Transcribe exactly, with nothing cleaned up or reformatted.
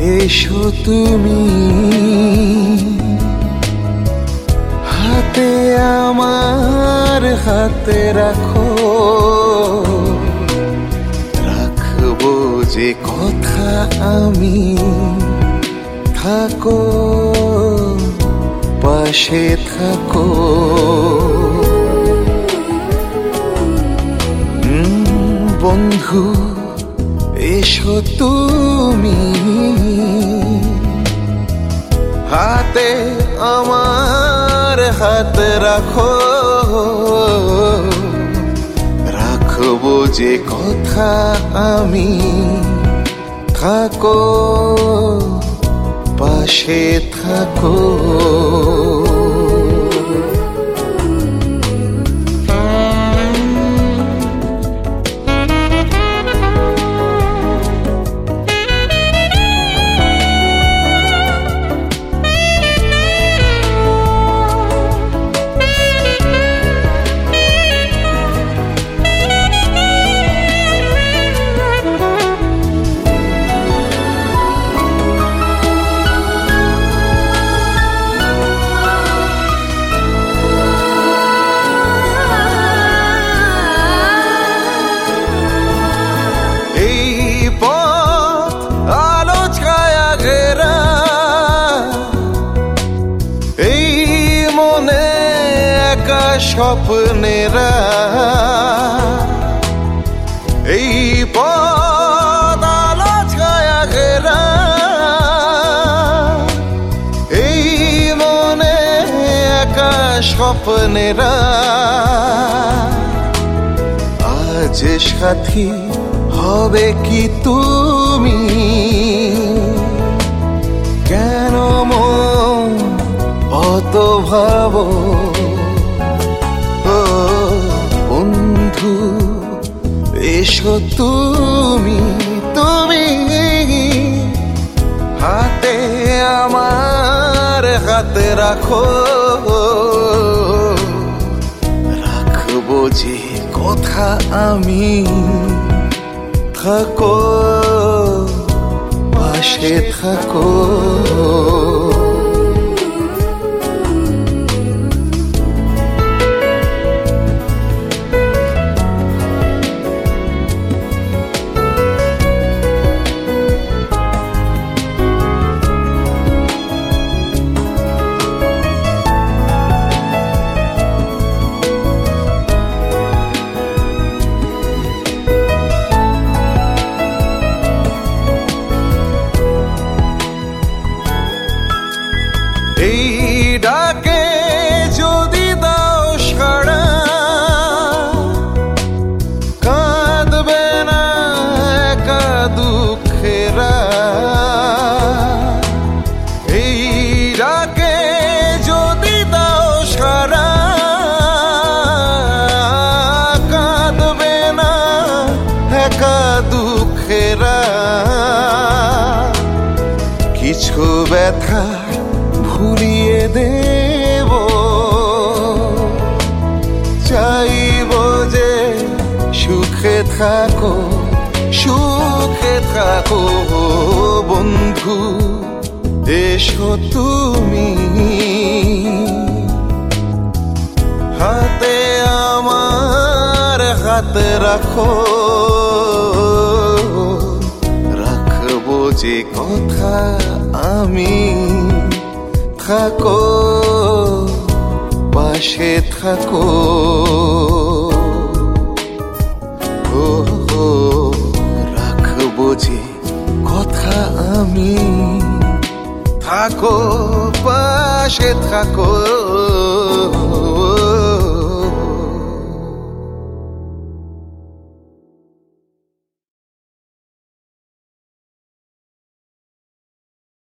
এসো তুমি হাতে আমার হাতে রাখো, রাখবো যে কথা আমি, থাকো পাশে থাকো। বন্ধু এসো তুমি হাতে আমার হাতে রাখো, রাখবো যে কথা আমি, থাকো পাশে থাকো। স্বপ্নেরা এই পথ আলো ছায়া ঘেরা, এই মনে একা স্বপ্নেরা আজ সাথী হবে কি তুমি? কেন মন অত ভাবো? বন্ধু এসো তুমি তুমি হাতে আমার হাতে রাখো, রাখবো যে কথা আমি, থাকো পাশে থাকো। এই ডাকে যদি দাও সাড়া, কাঁদবে না একা দুঃখেরা। এই ডাকে যদি দাও সাড়া, কাঁদবে না একা দুঃখেরা। কিছু ব্যথা ভুলিয়ে দেব, চাইব যে সুখে থাকো সুখে থাকো। বন্ধু এসো তুমি হাতে আমার হাতে রাখো, রাখবো যে কথা আমি, থাকো পাশে থাকো। ও রাখবো যে কথা আমি, থাকো পাশে থাকো।